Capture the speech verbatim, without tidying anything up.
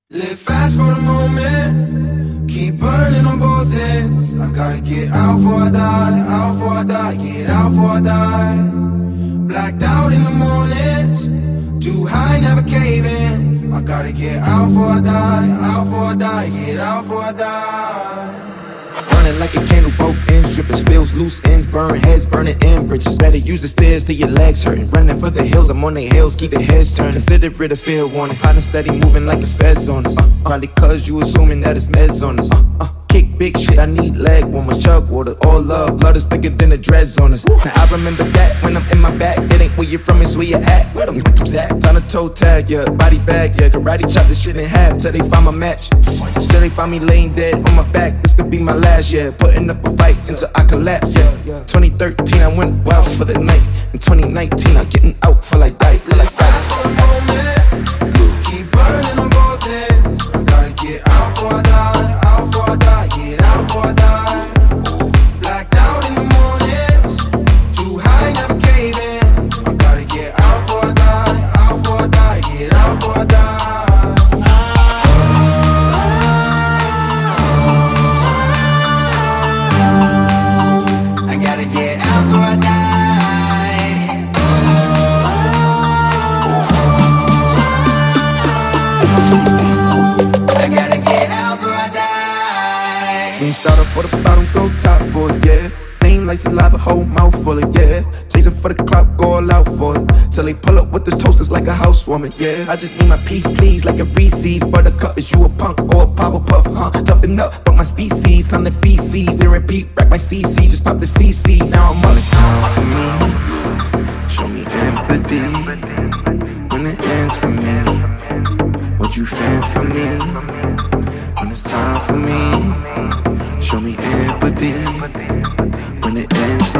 Live fast for the moment, keep burning on both ends. I gotta get out before I die, out before I die, get out before I die. Blacked out in the mornings, too high, never cave in. I gotta get out before I die, out before I die, get out before I die. Burning like a candle, both ends dripping, spills, loose ends, burn heads, burning in bridges. Better use the stairs till your legs hurting. Running for the hills, I'm on the hills, keep the heads turning. Consider it a fair warning. Partner steady moving like it's feds on us. Uh, probably cause you assuming that it's meds on us. Uh, uh, kick big shit, I need leg warmers, chug water, all love. Blood is thicker than the dreads on us. Now I remember that when I'm in my back. It ain't where you're from, it's where you at. Where them niggas at? Time to toe tag, yeah, body bag, yeah. Karate chop this shit in half till they find my match. Till they find me laying dead on my back. This could be my last, yeah. Putting up a fight until I collapse, yeah. twenty thirteen, I went wild for the night. In twenty nineteen, I'm getting out for like that. Live fast for the moment, keep burning on both ends. I gotta get out before I die, out before I die, get out before I die. Blacked out in the morning, too high, never cave in. I gotta get out before I die, out before I die, get out before I die. I gotta get out before I die. I gotta get out before I die. We ain't start up for the bottom, go top for it, yeah. Name like saliva, whole mouth full of, yeah. Chasing for the clout, go all out for it. Till they pull up with the toasters like a housewarming, yeah. I just need my peace, please, like a Reese's. Buttercup, is you a punk or a Powerpuff, huh? Toughen up, but my species, I'm the feces. Then repeat, rack my C C, just pop the C C. Now I'm all it's time for me. Show me empathy when it ends for me. What you fan for me when it's time for me? Show me empathy when it ends for me.